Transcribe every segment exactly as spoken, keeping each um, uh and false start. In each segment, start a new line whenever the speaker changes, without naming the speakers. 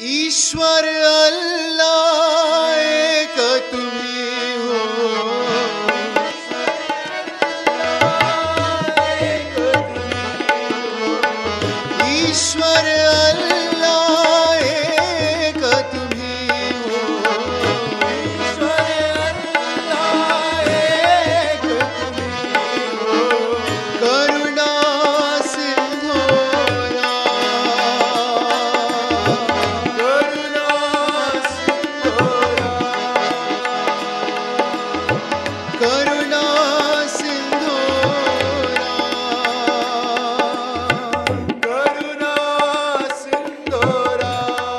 ईश्वर अल्लाह एक तुम्ही हो, ईश्वर अल्लाह एक तुम्ही हो, ईश्वर अल्लाह एक तुम्ही हो, करुणा सिंधोरा, करुणा सिंधोरा, करुणा सिंधोरा, करुणा सिंधोरा,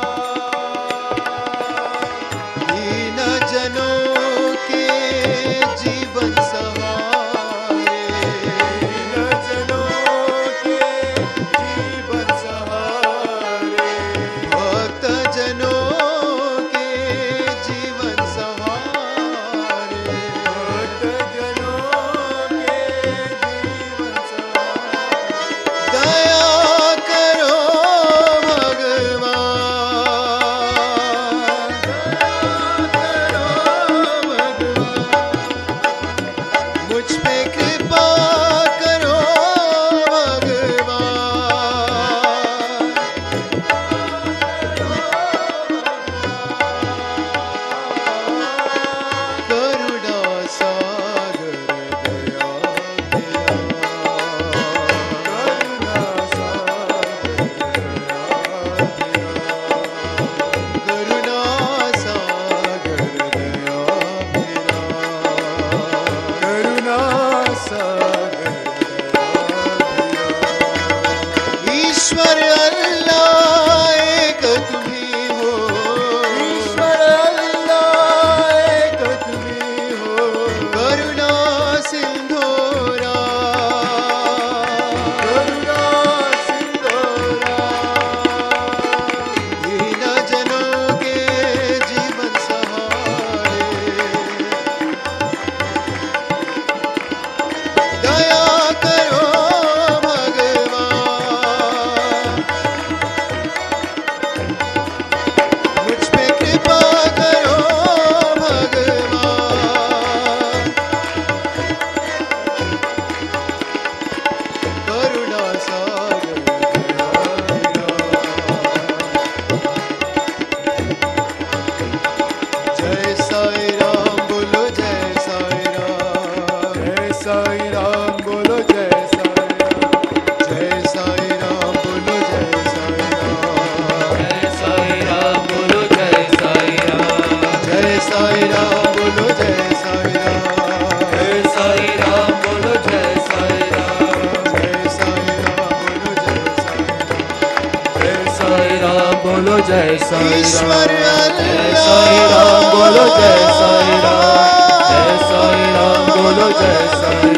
दीन जनों के जीवन सहारे, दीन जनों के जीवन सहारे, भक्त जनों के जीवन सहारे, भक्त जनों के जीवन सहारे, दया करो भगवान, दया करो भगवान, मुझ पे कृपा करो भगवान, करुणा सागर दया दया, करुणा सागर दया दया, करुणा सागर दया दया, करुणा सागर दया दया। ईश्वर अल्लाह एक तुम्ही हो, ईश्वर अल्लाह एक तुम्ही हो, करुणा सिंधोरा, करुणा सिंधोरा, दीन जनों के जीवन सहारे, दया करो भगवान, मुझ पे कृपा करो भगवान, करुणा सागर दया दया। जय साई राम बोलो, जय साई राम, जय साई राम बोलो, जय साई राम, जय साई राम बोलो, जय साई राम,
जय साई राम बोलो जय साई राम,
जय साई राम बोलो, जय साई राम,
जय साई राम बोलो जय साई राम,
जय साई राम बोलो, जय साई राम,
जय साई राम बोलो जय साई
ईश्वर
राम, जय
अल्लाह
साई राम बोलो जय साई राम, जय साई राम बोलो जय साई